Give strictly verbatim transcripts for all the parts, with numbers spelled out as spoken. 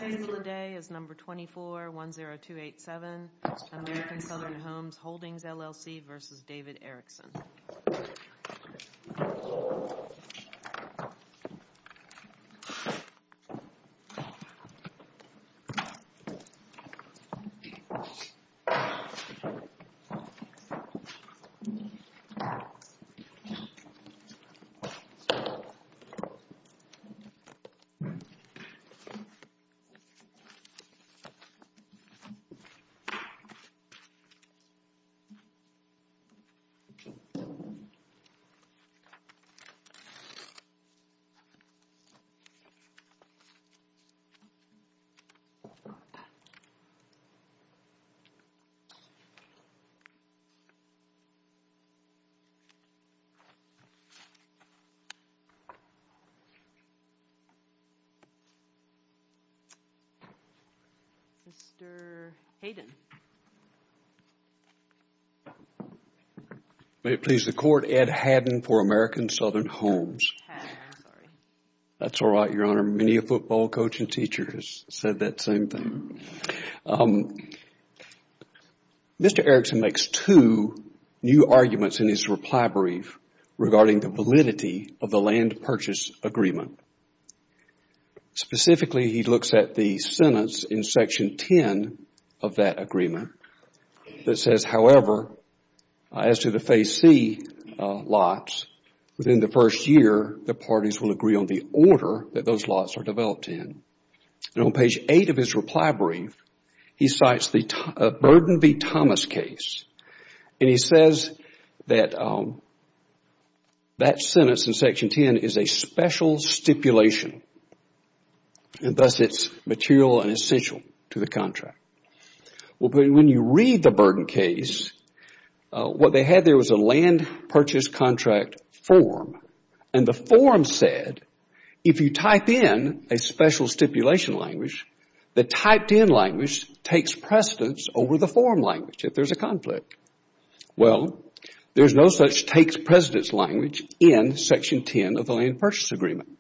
case of the day is number twenty-four one zero two eight seven, American Southern Homes Holdings, L L C versus David Erickson. Mister Hayden. May it please the Court, Ed Haddon for American Southern Homes. Haddon, I'm sorry. That's all right, Your Honor. Many a football coach and teacher has said that same thing. Um, Mister Erickson makes two new arguments in his reply brief regarding the validity of the land purchase agreement. Specifically, he looks at the sentence in Section ten of that agreement that says, however, uh, as to the Phase C uh, lots, within the first year, the parties will agree on the order that those lots are developed in. And on page eight of his reply brief, he cites the uh, Burden v. Thomas case. And he says that um, that sentence in Section ten is a special stipulation. And thus it's material and essential to the contract. Well, but when you read the Burden case, uh, what they had there was a land purchase contract form. And the form said, if you type in a special stipulation language, the typed in language takes precedence over the form language if there's a conflict. Well, there's no such takes precedence language in Section ten of the land purchase agreement.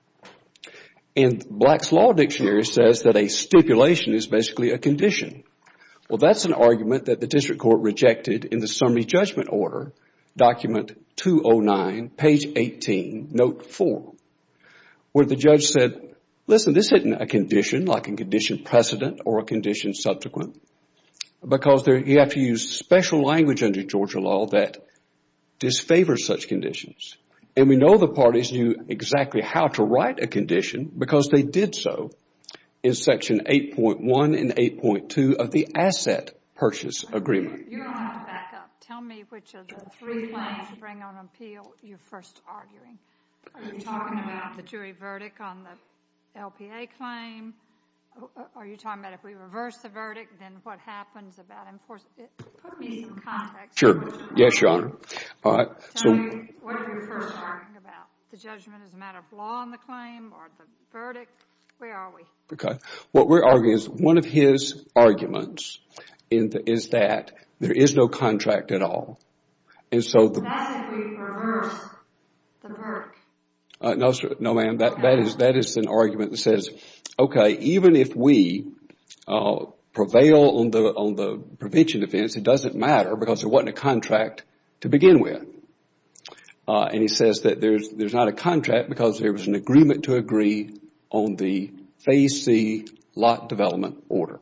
And Black's Law Dictionary says that a stipulation is basically a condition. Well, that's an argument that the district court rejected in the summary judgment order, document two oh nine, page eighteen, note four, where the judge said, listen, this isn't a condition like a condition precedent or a condition subsequent, because there, you have to use special language under Georgia law that disfavors such conditions. And we know the parties knew exactly how to write a condition because they did so in Section eight point one and eight point two of the Asset Purchase Agreement. You're going to have to back up. Tell me which of the three claims you bring on appeal you're first arguing. Are you talking about the jury verdict on the L P A claim? Are you talking about if we reverse the verdict, then what happens about enforcement? Put me some context. Sure. Yes, Your Honor. All right. Tell so, me what are you first arguing about? The judgment as a matter of law on the claim or the verdict? Where are we? Okay. What we're arguing is one of his arguments in the, is that there is no contract at all. And so the... That's if we reverse the verdict. Uh, no, sir, no, ma'am. That, okay. that is that is an argument that says, okay, even if we uh, prevail on the on the prevention defense, it doesn't matter because there wasn't a contract to begin with. Uh, and he says that there's there's not a contract because there was an agreement to agree on the Phase C lot development order.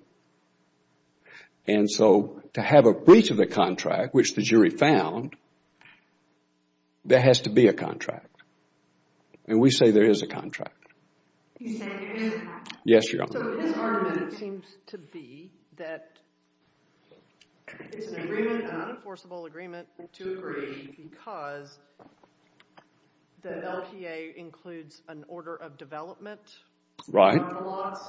And so to have a breach of the contract, which the jury found, there has to be a contract. And we say there is a contract. You say there is a contract? Yes, Your Honor. So his argument seems to be that it's an agreement, an unenforceable agreement to agree because the L P A includes an order of development. Right. On the lots.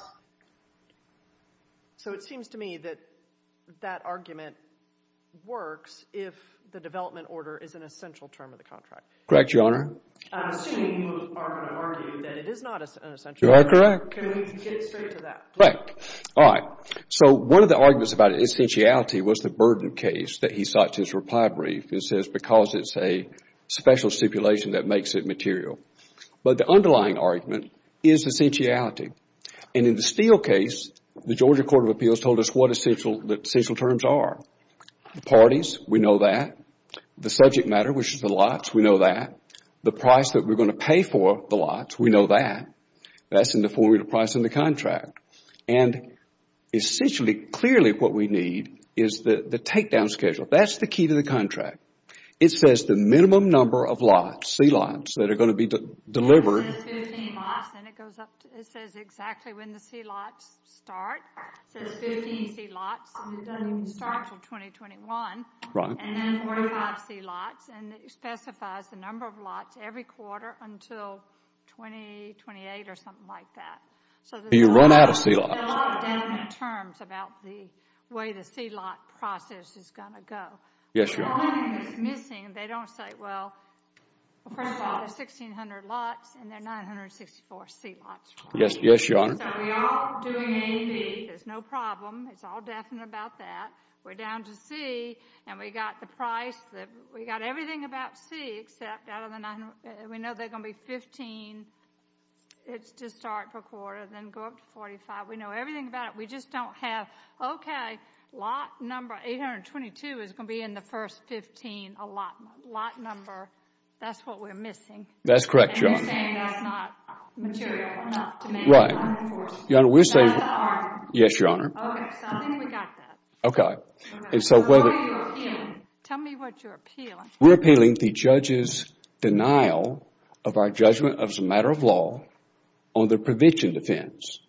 So it seems to me that that argument works if the development order is an essential term of the contract. Correct, Your Honor. I'm assuming you are going to argue that it is not an essential You are term. correct. Can we get straight to that? Correct. All right. So one of the arguments about essentiality was the Burden case that he cites in his reply brief. It says because it's a special stipulation that makes it material. But the underlying argument is essentiality. And in the Steele case, the Georgia Court of Appeals told us what essential, the essential terms are. The parties, we know that. The subject matter, which is the lots, we know that. The price that we're going to pay for the lots, we know that. That's in the formula price in the contract. And essentially, clearly what we need is the, the takedown schedule. That's the key to the contract. It says the minimum number of lots, C lots, that are going to be de- delivered. It says fifteen lots, and it goes up to, it says exactly when the C lots start. It says fifteen C lots, and it doesn't even start till twenty twenty-one. Right. And then forty-five C lots, and it specifies the number of lots every quarter until twenty twenty-eight or something like that. So You run out of C lots. There are a lot of definite terms about the way the C lot process is going to go. Yes, Your Honor. The only thing that's missing, they don't say, well, well first of all, there's sixteen hundred lots and there are nine hundred sixty-four C lots. Yes, yes, Your Honor. So we're all doing A and B. There's no problem. It's all definite about that. We're down to C, and we got the price. That we got everything about C except out of the nine. Uh, we know they're going to be fifteen. It's to start per quarter, then go up to forty-five. We know everything about it. We just don't have, okay, lot number eight hundred twenty-two is going to be in the first fifteen allotment. Lot number, that's what we're missing. That's correct, And Your you're Honor. saying that's not material enough to make Right. it unenforceable. Your Honor, we're saying, That's the argument. yes, Your Honor. Okay, so I think we got that. Okay. Okay. And so What whether are you appealing? Tell me what you're appealing. we're appealing the judge's denial of our judgment as a matter of law on the prevention defense.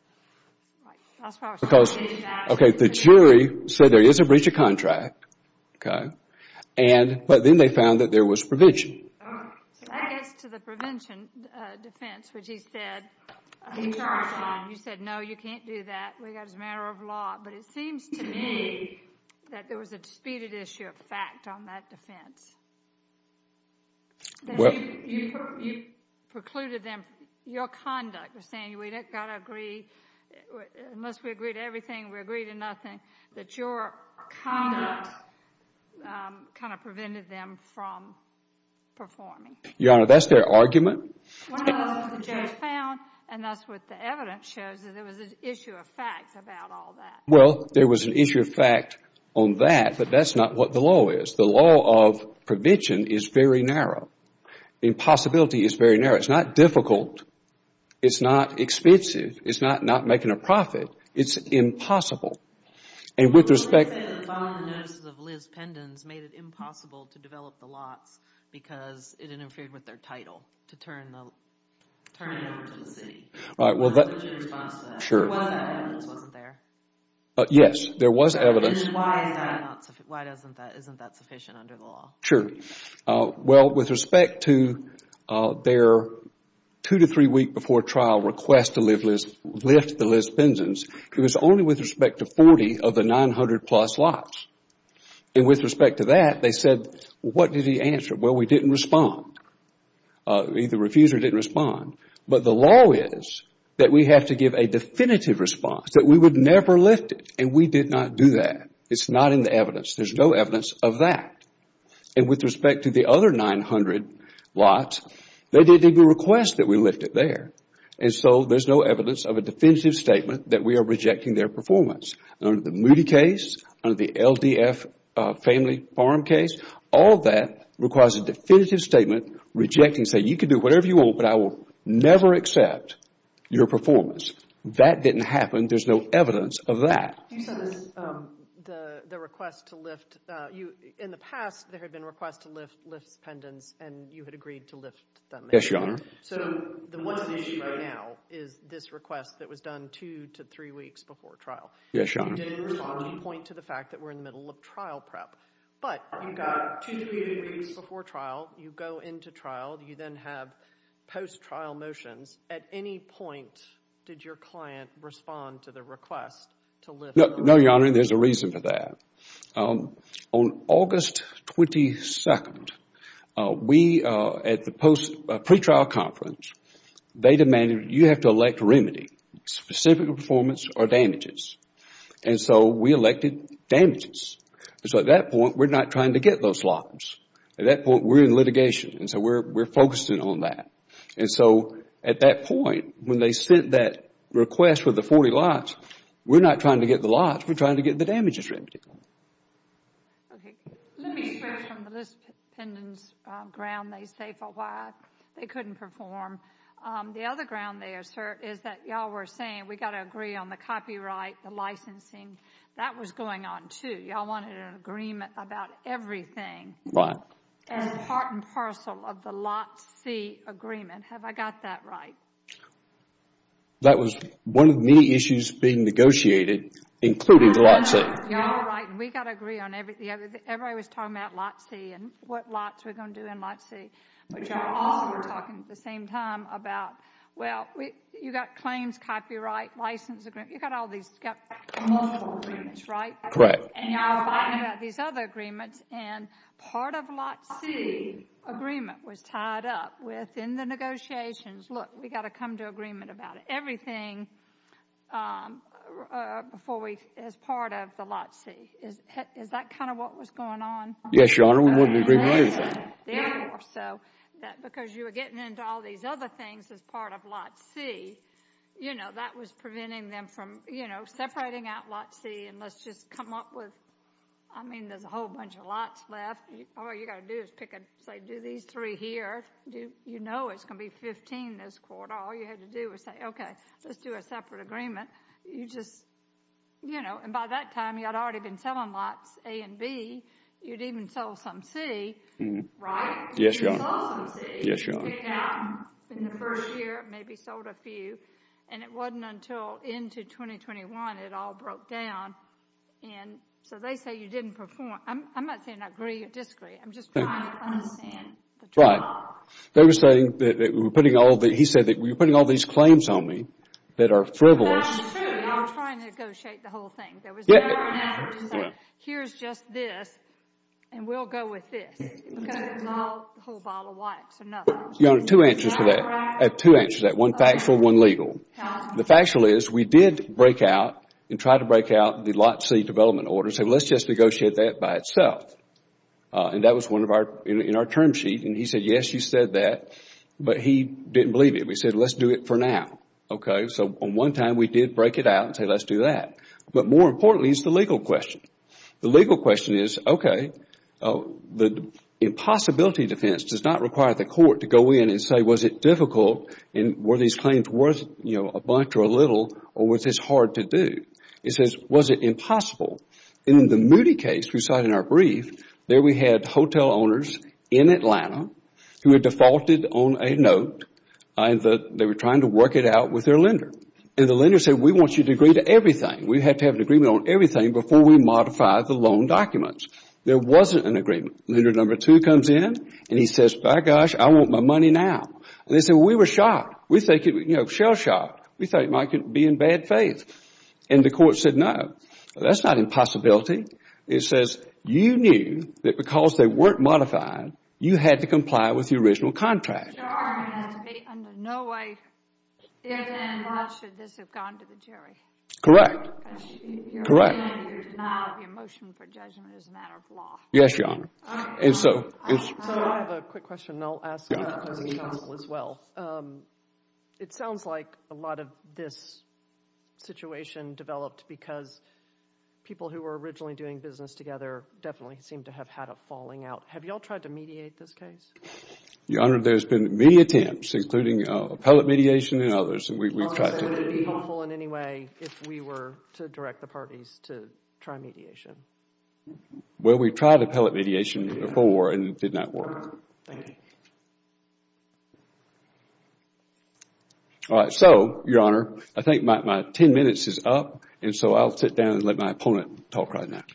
Right. That's what I was Because, trying to get you back. okay, the jury said there is a breach of contract, okay, and, but then they found that there was prevention. Okay. So that gets to the prevention uh, defense, which he said uh, he charged on. You said, no, you can't do that. We got it as a matter of law. But it seems to me that there was a disputed issue of fact on that defense. That Well- you, you, pre- you precluded them, your conduct of saying we don't got to agree, uh, unless we agree to everything, we agree to nothing, that your conduct um, kind of prevented them from performing. Your Honor, that's their argument. Well, no, that's what the judge found, and that's what the evidence shows, that there was an issue of fact about all that. Well, there was an issue of fact on that, but that's not what the law is. The law of prevention is very narrow. Impossibility is very narrow. It's not difficult. It's not expensive. It's not not making a profit. It's impossible. And with respect... They said that following the notices of Liz Pendens made it impossible to develop the lots because it interfered with their title to turn the turn it over to the city. Right, well, What's that... your response to that? Sure. There was that evidence, wasn't there? Uh, yes, there was evidence. And why is that not suffi- why doesn't that isn't that sufficient under the law? Sure. Uh, well, with respect to uh, their two to three week before trial request to lift, Liz, lift the Liz Pendens, it was only with respect to forty of the nine hundred plus lots. And with respect to that, they said, well, what did he answer? Well, we didn't respond. Uh, either refused or didn't respond. But the law is that we have to give a definitive response, that we would never lift it. And we did not do that. It's not in the evidence. There's no evidence of that. And with respect to the other nine hundred lots, they didn't even request that we lift it there. And so there's no evidence of a definitive statement that we are rejecting their performance. Under the Moody case, under the L D F uh, family farm case, all that requires a definitive statement rejecting, say, you can do whatever you want, but I will never accept your performance. That didn't happen. There's no evidence of that. You said this, um, the the request to lift. Uh, you in the past there had been requests to lift Liz Pendens, and you had agreed to lift them. Yes, Your Honor. So the what's at issue right now is this request that was done two to three weeks before trial. Yes, Your You Honor. didn't respond. You point to the fact that we're in the middle of trial prep. But you've got two to three weeks before trial. You go into trial. You then have post-trial motions. At any point, did your client respond to the request to lift? No, no, Your Honor, there's a reason for that. Um, on August twenty-second, uh, we, uh, at the post, uh, pretrial conference, they demanded you have to elect remedy, specific performance or damages. And so we elected damages. And so at that point, we're not trying to get those lots. At that point, we're in litigation. And so we're, we're focusing on that. And so at that point, when they sent that request for the forty lots, we're not trying to get the lots, we're trying to get the damages remedy. Okay, let me switch from the Liz Pendens uh, ground they say for why they couldn't perform. Um, the other ground they assert is that y'all were saying we got to agree on the copyright, the licensing. That was going on too. Y'all wanted an agreement about everything. Right. As part and parcel of the Lot C agreement. Have I got that right? That was one of the many issues being negotiated, including the Lot C. Y'all are right, and we got to agree on everything. Everybody was talking about Lot C and what lots we're going to do in Lot C. But y'all also were talking at the same time about, well, we, you got claims, copyright, license agreement. You got all these, you got multiple agreements, right? Correct. And y'all are fighting about these other agreements, and part of Lot C agreement was tied up with, in the negotiations, look, we got to come to agreement about it. Everything um, uh, before we, as part of the Lot C. Is is that kind of what was going on? Yes, Your Honor, we wanted to agree on everything. Therefore, so that because you were getting into all these other things as part of Lot C, you know, that was preventing them from, you know, separating out Lot C and let's just come up with, I mean, there's a whole bunch of lots left. You, all you got to do is pick a, say, do these three here. Do you know it's going to be fifteen this quarter? All you had to do was say, okay, let's do a separate agreement. You just, you know, and by that time you had already been selling lots A and B. You'd even sold some C, mm-hmm. right? Yes, Your Honor. Sold some C. Yes, Your Honor. Picked out in the first year, maybe sold a few, and it wasn't until into twenty twenty-one it all broke down, and so they say you didn't perform. I'm, I'm not saying I agree or disagree. I'm just trying to understand the trial. Right. They were saying that, that we were putting all the, he said that we were putting all these claims on me that are frivolous. That's true. Y'all were trying to negotiate the whole thing. There was yeah. never an effort to say, yeah. here's just this, and we'll go with this, because it was all the whole bottle of wax or nothing. Your Honor, two answers to that. I have two answers to that, one factual, one legal. The factual is we did break out and try to break out the Lot C development order, say, well, let's just negotiate that by itself. Uh, and that was one of our, in, in our term sheet, and he said, yes, you said that, but he didn't believe it. We said, let's do it for now. Okay, so on one time we did break it out and say, let's do that. But more importantly is the legal question. The legal question is, okay, uh, the impossibility defense does not require the court to go in and say, was it difficult and were these claims worth, you know, a bunch or a little, or was this hard to do? It says, was it impossible? And in the Moody case we cited in our brief, there we had hotel owners in Atlanta who had defaulted on a note, uh, and the, they were trying to work it out with their lender. And the lender said, we want you to agree to everything. We have to have an agreement on everything before we modify the loan documents. There wasn't an agreement. Lender number two comes in, and he says, by gosh, I want my money now. And they said, well, we were shocked. We think it, you know, shell-shocked. We thought it might be in bad faith. And the court said, no, that's not impossibility. It says, you knew that because they weren't modified, you had to comply with the original contract. Your argument has to be under no way, if and what should this have gone to the jury. Correct. You're Correct. Your denial of your motion for judgment is a matter of law. Yes, Your Honor. Okay. And so, it's, So I have a quick question, and I'll ask the opposing counsel as well. Um, it sounds like a lot of this situation developed because people who were originally doing business together definitely seem to have had a falling out. Have y'all tried to mediate this case? Your Honor, there's been many attempts, including uh, appellate mediation and others, and we, we've Also, tried to. Would it be helpful in any way if we were to direct the parties to try mediation? Well, we tried appellate mediation before, and it did not work. Thank you. All right, so, Your Honor, I think my, my ten minutes is up, and so I'll sit down and let my opponent talk right now.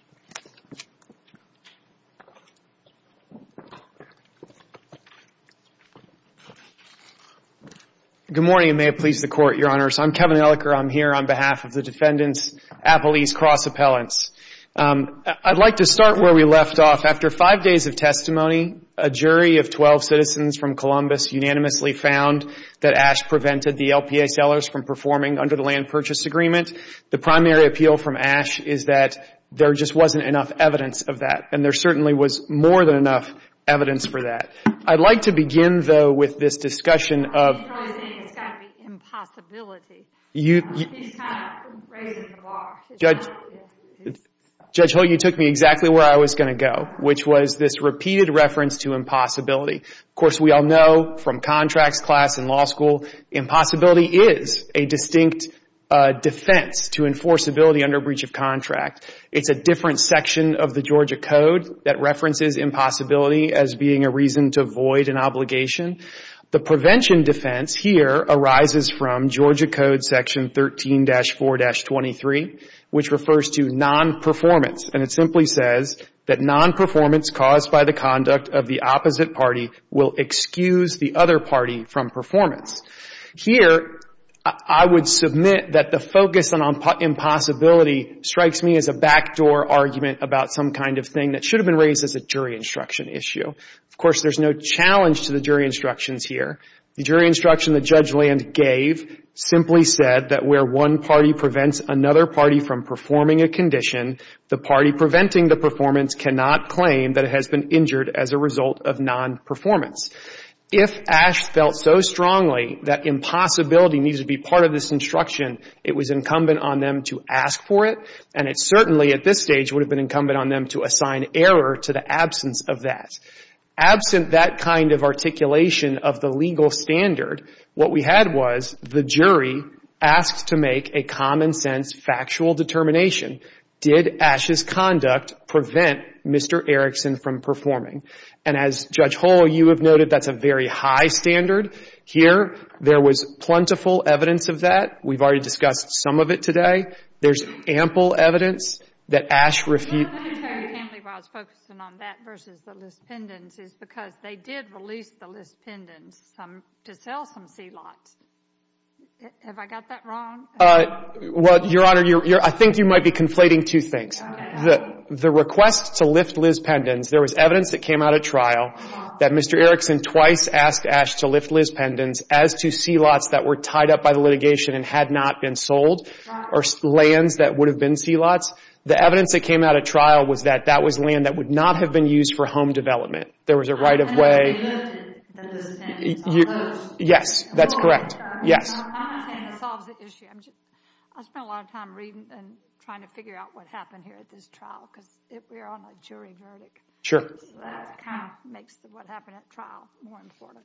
Good morning, and may it please the Court, Your Honors. I'm Kevin Elliker. I'm here on behalf of the defendants, Appellees, Cross Appellants. Um, I'd like to start where we left off. After five days of testimony, a jury of twelve citizens from Columbus unanimously found that Ash prevented the L P A sellers from performing under the land purchase agreement. The primary appeal from Ash is that there just wasn't enough evidence of that, and there certainly was more than enough evidence for that. I'd like to begin, though, with this discussion of... You're probably saying it's got to be impossibility. You, you He's kind of raising the bar. It's Judge, not- yeah, Judge Holt, you took me exactly where I was going to go, which was this repeated reference to impossibility. Of course, we all know from contracts class in law school, impossibility is a distinct uh, defense to enforceability under breach of contract. It's a different section of the Georgia Code that references impossibility as being a reason to void an obligation. The prevention defense here arises from Georgia Code section thirteen dash four dash twenty-three, which refers to non-performance. And it simply says that non-performance caused by the conduct of the opposite party will excuse the other party from performance. Here, I would submit that the focus on impossibility strikes me as a backdoor argument about some kind of thing that should have been raised as a jury instruction issue. Of course, there's no challenge to the jury instructions here. The jury instruction that Judge Land gave simply said that where one party prevents another party from performing a condition, the party preventing the performance cannot claim that it has been injured as a result of non-performance. If Ash felt so strongly that impossibility needed to be part of this instruction, it was incumbent on them to ask for it, and it certainly at this stage would have been incumbent on them to assign error to the absence of that. Absent that kind of articulation of the legal standard, what we had was the jury asked to make a common sense factual determination. Did Ash's conduct prevent Mister Erickson from performing? And as Judge Hull, you have noted, that's a very high standard. Here, there was plentiful evidence of that. We've already discussed some of it today. There's ample evidence that Ash refused. Let me tell you, Camley, why I was focusing on that versus the list pendants is because they did release the list pendants some, to sell some C lots. Have I got that wrong? Uh, well, Your Honor, you're, you're, I think you might be conflating two things. Okay. The, the request to lift Liz Pendens, there was evidence that came out at trial that Mister Erickson twice asked Ash to lift Liz Pendens as to C lots that were tied up by the litigation and had not been sold, or lands that would have been C lots. The evidence that came out at trial was that that was land that would not have been used for home development. There was a right of way. You, yes, that's correct. Yes. I'm not saying that solves the issue. I'm just, I spent a lot of time reading and trying to figure out what happened here at this trial because we're on a jury verdict. Sure. So that kind of makes the, what happened at trial more important.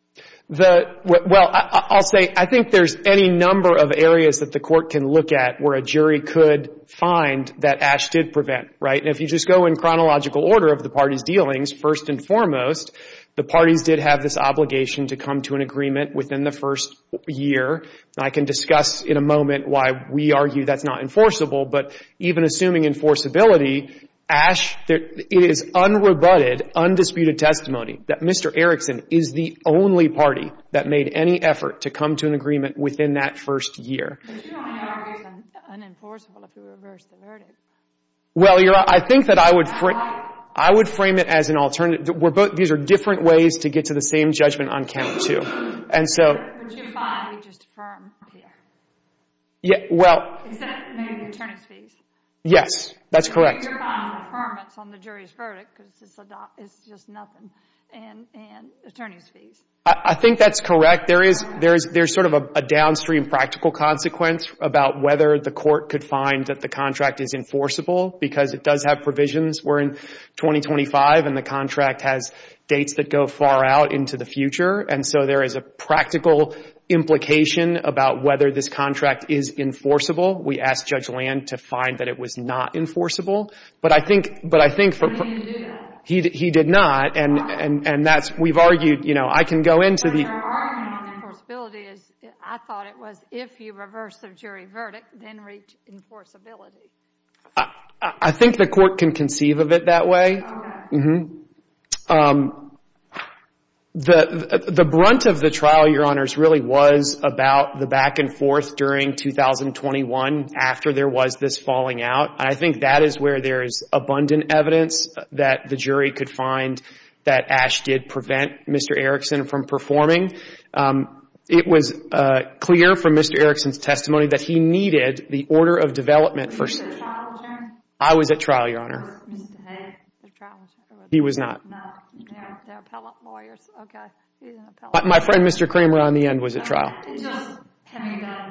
The, well, I, I'll say I think there's any number of areas that the court can look at where a jury could find that Ash did prevent, right? And if you just go in chronological order of the parties' dealings, first and foremost, the parties did have this obligation to come to an agreement within the first year. I can discuss in a moment why we argue that's not enforceable, but even assuming enforceability, Ash, there, it is unrebutted, undisputed testimony that Mister Erickson is the only party that made any effort to come to an agreement within that first year. But you only argue it's un- unenforceable if we reverse the verdict. Well, you're, I think that I would frame, I would frame it as an alternative. We're both, these are different ways to get to the same judgment on count two. And so. Would you find we just affirm here? Yeah, well. Except maybe the attorney's fees. Yes, that's correct. You're finding affirmance on the jury's verdict because it's, a do- it's just nothing, and and attorney's fees. I, I think that's correct. There is there is there's sort of a, a downstream practical consequence about whether the court could find that the contract is enforceable because it does have provisions. We're in twenty twenty-five and the contract has dates that go far out into the future, and so there is a practical implication about whether this contract is enforceable. We asked Judge Land to find that it was not enforceable, but I think, but I think for he he did not, and and and that's we've argued. You know, I can go into but the. Your argument on enforceability is, I thought it was if you reverse the jury verdict, then reach enforceability. I, I think the court can conceive of it that way. Okay. Mm-hmm. Um, The, the brunt of the trial, Your Honors, really was about the back and forth during two thousand twenty-one after there was this falling out. And I think that is where there is abundant evidence that the jury could find that Ash did prevent Mister Erickson from performing. Um, it was uh, clear from Mister Erickson's testimony that he needed the order of development for... Were you the trial attorney? I was at trial, Your Honor. Was Mister Hay the trial attorney? He was not. No, they're, they're appellate lawyers. Okay, he's an appellate. My, my friend Mister Kramer on the end was at trial. It's just having done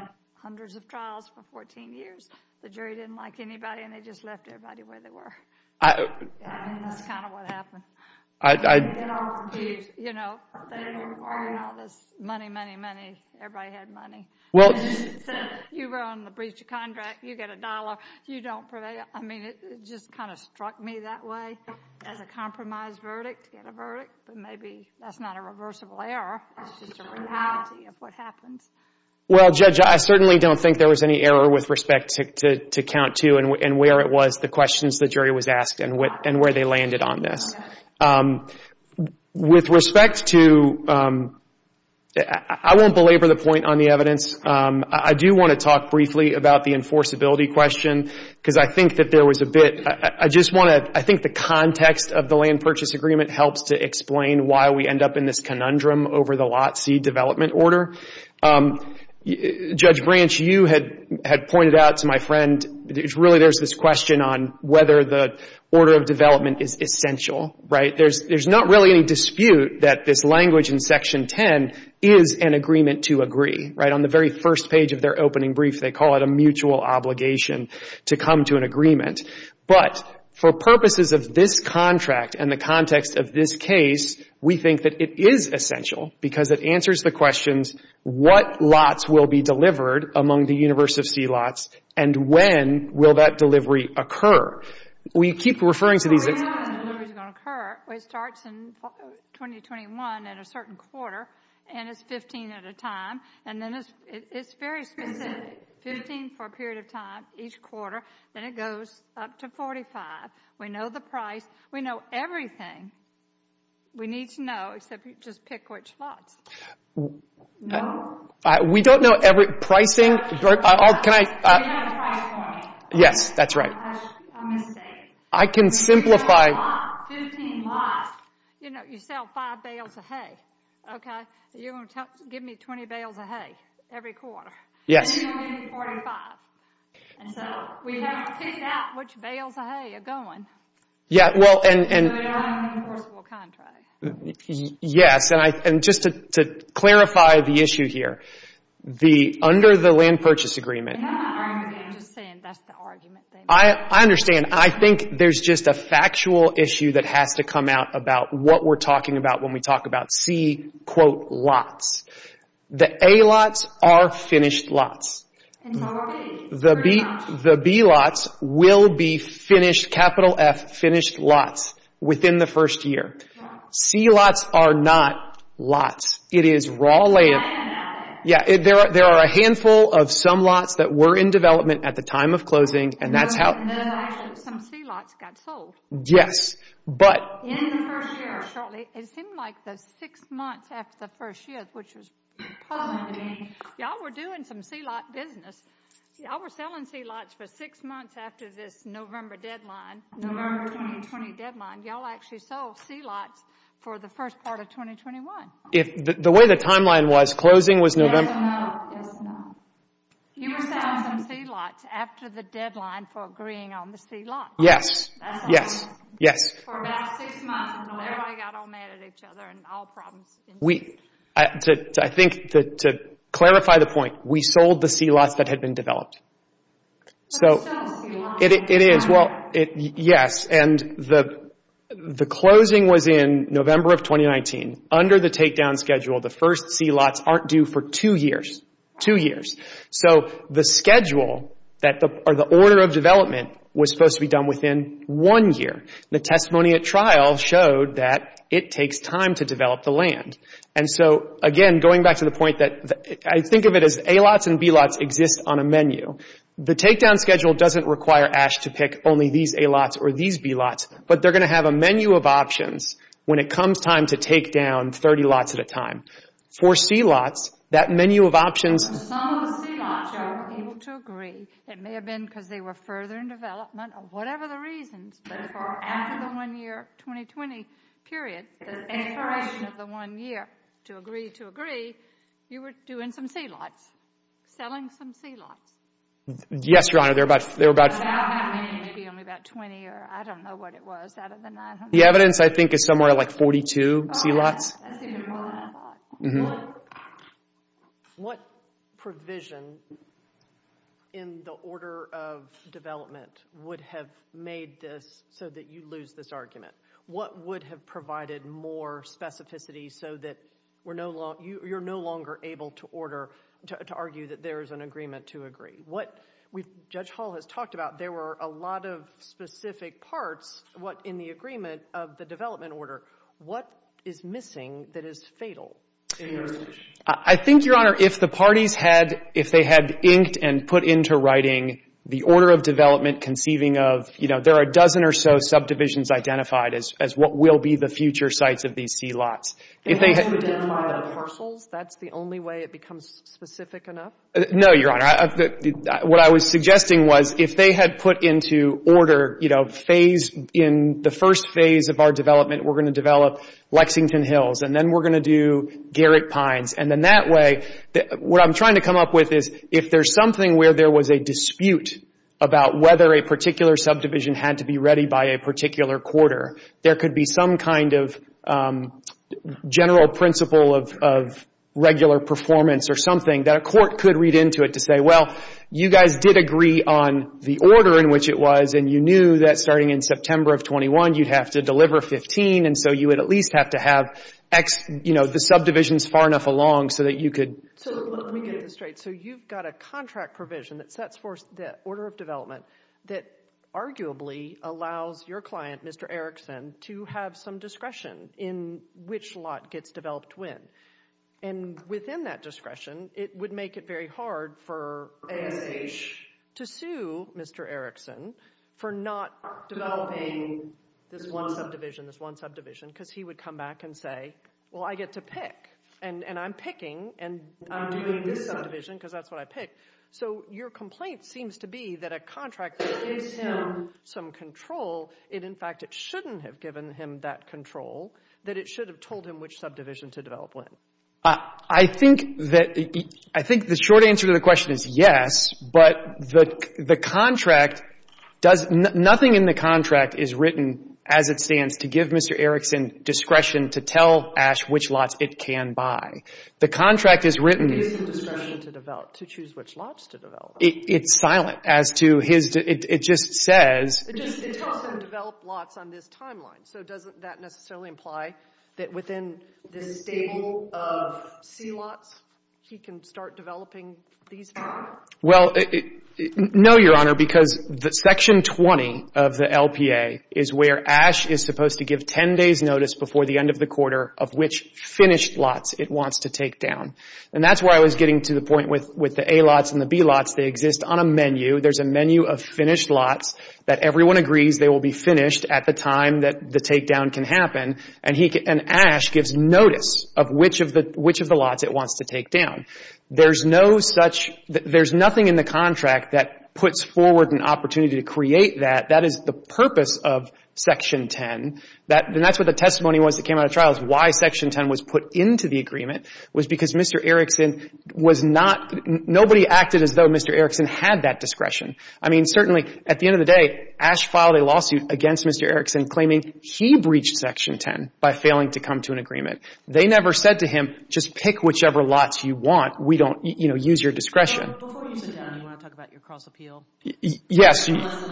hundreds of trials for fourteen years. The jury didn't like anybody, and they just left everybody where they were. I, Yeah, I mean, that's kind of what happened. I, I, They get all confused, you know, they were arguing all this money, money, money. Everybody had money. well, So you were on the breach of contract, you get a dollar, you don't prevail. I mean, it, it just kind of struck me that way as a compromise verdict, to get a verdict, but maybe that's not a reversible error. It's just a reality of what happens. Well, Judge, I certainly don't think there was any error with respect to, to, to count two and, and where it was, the questions the jury was asked and what, and where they landed on this. Um, with respect to, um, I, I won't belabor the point on the evidence. Um, I, I do want to talk briefly about the enforceability question because I think that there was a bit, I, I just want to, I think the context of the land purchase agreement helps to explain why we end up in this conundrum over the Lot C development order. Um, Judge Branch, you had had pointed out to my friend, it's really there's this question on whether the order of development is essential, right? There's there's not really any dispute that this language in Section ten is an agreement to agree, right? On the very first page of their opening brief, they call it a mutual obligation to come to an agreement. But for purposes of this contract and the context of this case, we think that it is essential because it answers the questions, what lots will be delivered among the universe of C lots and when will that delivery occur? We keep referring to these Well, as... we know when the delivery is going to occur. It starts in twenty twenty-one in a certain quarter, and it's fifteen at a time, and then it's, it, it's very specific. fifteen for a period of time each quarter, then it goes up to forty-five. We know the price. We know everything we need to know except you just pick which lots. No? Uh, we don't know every pricing. I'll, can I? Uh, we have a price point. Yes, that's right. I, I mistake. I can simplify. fifteen lots. You know, you sell five bales of hay. Okay? You're going to give me twenty bales of hay every quarter. Yes. And you're going to give me forty-five. And so we haven't picked out which bales of hay are going. Yeah, well, and, and So we don't have an enforceable contract. Yes, and I and just to, to clarify the issue here, the under the land purchase agreement. And I'm not arguing with you. I'm just saying that's the argument they make. I, I understand. I think there's just a factual issue that has to come out about what we're talking about when we talk about C, quote, lots. The A lots are finished lots. And so are B. The B, the B lots will be finished, capital F, finished lots within the first year. C lots are not lots. It is raw land. Yeah, it, there are there are a handful of some lots that were in development at the time of closing, and that's how. And then actually some C lots got sold. Yes, but In the first year, or shortly, it seemed like the six months after the first year, which was puzzling to me, y'all were doing some C lot business. Y'all were selling C lots for six months after this November deadline, November twenty twenty deadline. Y'all actually sold C lots for the first part of twenty twenty-one. if the, the way the timeline was, closing was November. Yes or no? Yes or no? You were selling some C lots after the deadline for agreeing on the C lot. Yes, That's all. yes, yes. For about six months until everybody got all mad at each other and all problems. We, I, to, to, I think to, to clarify the point, we sold the C lots that had been developed. So it it is well it yes, and the the closing was in November of twenty nineteen. Under the takedown schedule, the first C lots aren't due for two years. Two years. So the schedule that the or the order of development was supposed to be done within one year. The testimony at trial showed that it takes time to develop the land. And so, again, going back to the point that the, I think of it as A lots and B lots exist on a menu. The takedown schedule doesn't require Ash to pick only these A lots or these B lots, but they're going to have a menu of options when it comes time to take down thirty lots at a time. For C lots, that menu of options... Some of the C lots you were able to agree. It may have been because they were further in development or whatever the reasons, but for after the one-year twenty twenty period, the expiration of the one year to agree to agree, you were doing some C lots, selling some C lots. Yes, Your Honor, they're about, they were about... About how many? Maybe only about twenty, or I don't know what it was out of the nine hundred. The evidence, I think, is somewhere like forty-two C lots. That's even more than I thought. Mm-hmm. What, what provision in the order of development would have made this so that you lose this argument? What would have provided more specificity so that we're no long, you, you're no longer able to order, to, to argue that there is an agreement to agree? What we've, Judge Hall has talked about, there were a lot of specific parts what in the agreement of the development order. What is missing that is fatal in your estimation? I think, Your Honor, if the parties had, if they had inked and put into writing the order of development conceiving of, you know, there are a dozen or so subdivisions identified as, as what will be the future sites of these C lots. If they had to identify the parcels, that's the only way it becomes specific enough? Uh, no, Your Honor. I, I, what I was suggesting was if they had put into order, you know, phase, in the first phase of our development, we're going to develop Lexington Hills, and then we're going to do Garrett Pines. And then that way, the, what I'm trying to come up with is if there's something where there was a dispute about whether a particular subdivision had to be ready by a particular quarter, there could be some kind of um, general principle of, of regular performance or something that a court could read into it to say, well, you guys did agree on the order in which it was, and you knew that starting in September of twenty-one, you'd have to deliver fifteen, and so you would at least have to have X, you know, the subdivisions far enough along so that you could. So let me get this straight. So you've got a contract provision that sets forth the order of development that arguably allows your client, Mister Erickson, to have some discretion in which lot gets developed when. And within that discretion, it would make it very hard for A S H to sue Mister Erickson for not developing this one subdivision, this one subdivision, because he would come back and say, well, I get to pick, and, and I'm picking, and I'm doing this subdivision because that's what I picked. So your complaint seems to be that a contract that gives him some control, it in fact, it shouldn't have given him that control, that it should have told him which subdivision to develop when. Uh, I think that, I think the short answer to the question is yes, but the, the contract does, n- nothing in the contract is written as it stands to give Mister Erickson discretion to tell Ash which lots it can buy. The contract is written. It gives him discretion to develop, to choose which lots to develop. It, it's silent as to his, it, it just says. It just, it tells him develop lots on this timeline. So doesn't that necessarily imply that within this stable of C lots, he can start developing these five? Well, it, it, no, Your Honor, because the section twenty of the L P A is where Ash is supposed to give ten days notice before the end of the quarter of which finished lots it wants to take down. And that's where I was getting to the point with, with the A lots and the B lots. They exist on a menu. There's a menu of finished lots that everyone agrees they will be finished at the time that the takedown can happen. And he can, and Ash gives notice of which of the, which of the lots it wants to take down. There's no such, there's nothing in the contract that puts forward an opportunity to create that. That is the purpose of Section ten. That, and that's what the testimony was that came out of trial, is why Section ten was put into the agreement, was because Mister Erickson was not, nobody acted as though Mister Erickson had that discretion. I mean, certainly, at the end of the day, Ash filed a lawsuit against Mister Erickson claiming he breached Section ten by failing to come to an agreement. They never said to him, just pick whichever lots you want. We don't, you know, use your discretion. Before you sit down, you want to talk about your cross appeal? Y- yes.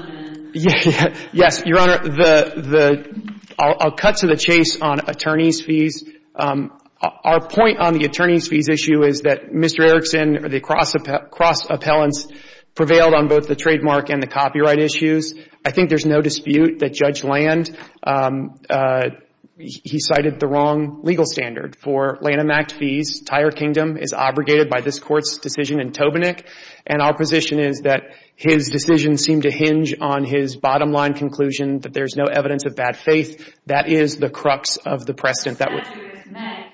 Yeah, yeah, yes, Your Honor, the, the, I'll, I'll cut to the chase on attorney's fees. Um, our point on the attorney's fees issue is that Mister Erickson or the cross, cross appellants prevailed on both the trademark and the copyright issues. I think there's no dispute that Judge Land, um, uh, he cited the wrong legal standard for Lanham Act fees. Tire Kingdom is obligated by this Court's decision in Tobinick, and our position is that his decisions seem to hinge on his bottom line conclusion that there's no evidence of bad faith. That is the crux of the precedent. That would. Statute is May.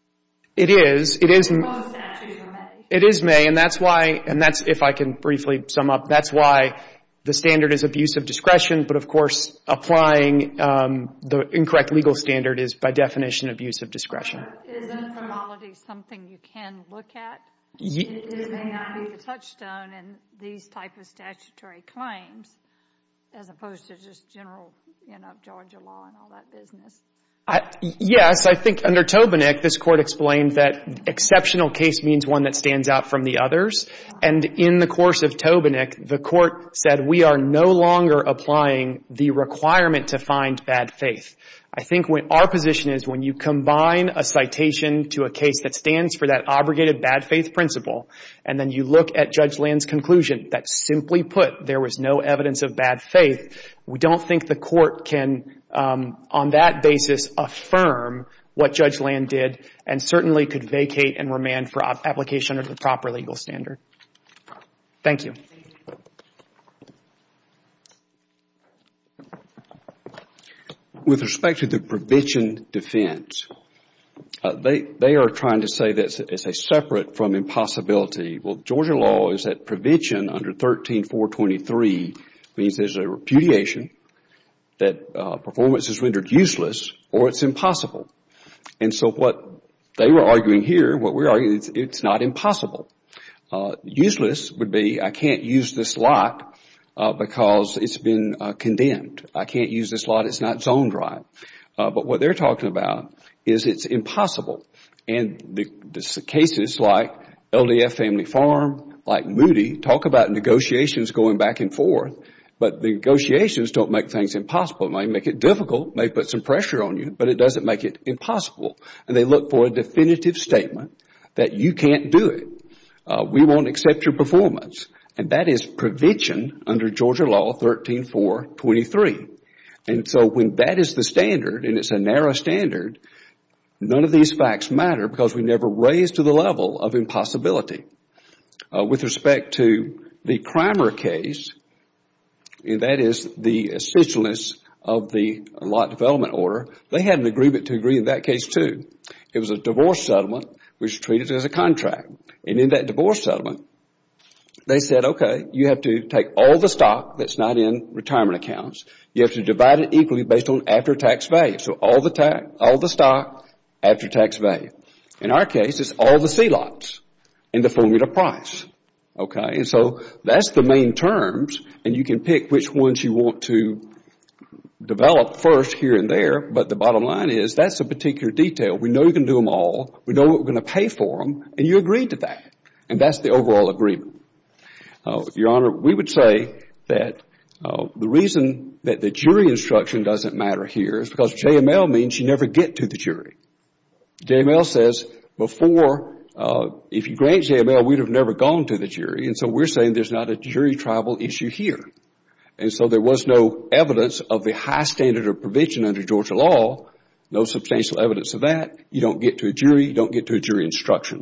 It is. It is. Both statutes are May. It is May, and that's why, and that's, if I can briefly sum up, that's why the standard is abuse of discretion, but of course, applying um, the incorrect legal standard is, by definition, abuse of discretion. Isn't frivolity something you can look at? Ye- It, it may not be the touchstone in these type of statutory claims, as opposed to just general, you know, Georgia law and all that business. I, yes, I think under Tobenik, this court explained that exceptional case means one that stands out from the others. And in the course of Tobenik, the court said we are no longer applying the requirement to find bad faith. I think when our position is when you combine a citation to a case that stands for that obligated bad faith principle, and then you look at Judge Land's conclusion that simply put, there was no evidence of bad faith, we don't think the court can, um, on that basis, affirm what Judge Land did and certainly could vacate and remand for application under the proper legal standard. Thank you. With respect to the prevention defense, uh, they they are trying to say that it's a separate from impossibility. Well, Georgia law is that prevention under thirteen four twenty-three means there's a repudiation, that uh, performance is rendered useless, or it's impossible. And so what they were arguing here, what we're arguing, is it's not impossible. Uh, useless would be I can't use this lot Uh, because it's been uh, condemned. I can't use this lot. It's not zoned right. Uh, but what they're talking about is it's impossible. And the, the cases like L D F Family Farm, like Moody, talk about negotiations going back and forth. But the negotiations don't make things impossible. It may make it difficult, may put some pressure on you, but it doesn't make it impossible. And they look for a definitive statement that you can't do it. Uh, we won't accept your performance. And that is prevention under Georgia law thirteen four twenty-three. And so when that is the standard, and it's a narrow standard, none of these facts matter because we never raise to the level of impossibility. Uh, with respect to the Crimer case, and that is the essentialness of the lot development order, they had an agreement to agree in that case too. It was a divorce settlement which was treated as a contract. And in that divorce settlement, they said, okay, you have to take all the stock that's not in retirement accounts. You have to divide it equally based on after-tax value. So all the tax, all the stock, after-tax value. In our case, it's all the C lots in the formula price. Okay, and so that's the main terms, and you can pick which ones you want to develop first here and there, but the bottom line is that's a particular detail. We know you can do them all. We know what we're going to pay for them, and you agreed to that. And that's the overall agreement. Uh, Your Honor, we would say that uh, the reason that the jury instruction doesn't matter here is because J M L means you never get to the jury. J M L says before, uh, if you grant J M L, we'd have never gone to the jury. And so we're saying there's not a jury tribal issue here. And so there was no evidence of the high standard of prevention under Georgia law, no substantial evidence of that. You don't get to a jury. You don't get to a jury instruction.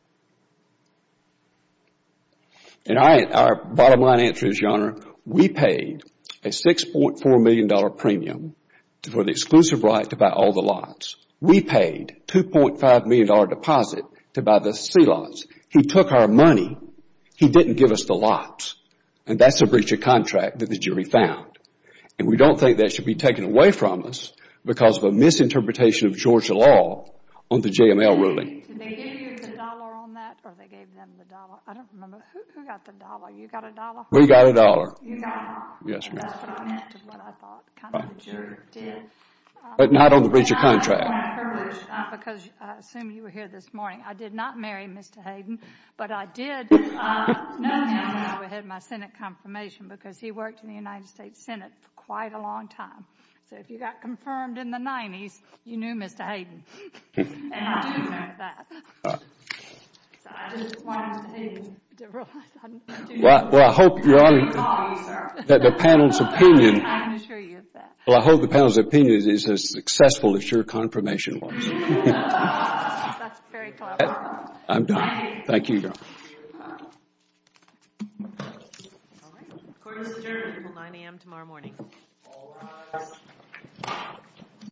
And our, our bottom line answer is, Your Honor, we paid a six point four million dollars premium for the exclusive right to buy all the lots. We paid two point five million dollars deposit to buy the C lots. He took our money. He didn't give us the lots. And that's a breach of contract that the jury found. And we don't think that should be taken away from us because of a misinterpretation of Georgia law on the J M L ruling. Did they give you the dollar on that, or they gave them the dollar? I don't remember. Who, who got the dollar? You got a dollar? We got a dollar. You got a dollar? Yes, ma'am. That's what I meant to what I thought kind of the jury did. Um, But not on the breach of contract. I'm privileged, uh, because I assume you were here this morning. I did not marry Mister Hayden, but I did uh, know him when I had my Senate confirmation because he worked in the United States Senate for quite a long time. So if you got confirmed in the nineties, you knew Mister Hayden. And I do remember that. Uh, So I just wanted Mister Hayden to realize I, I do well, well, I hope, Your Honor, call you, sir. that the panel's opinion, I can assure you of that. well, I hope the panel's opinion is as successful as your confirmation was. That's very clever. I'm done. Thank you, Your Honor. All right. Court is adjourned until nine a.m. tomorrow morning. All rise.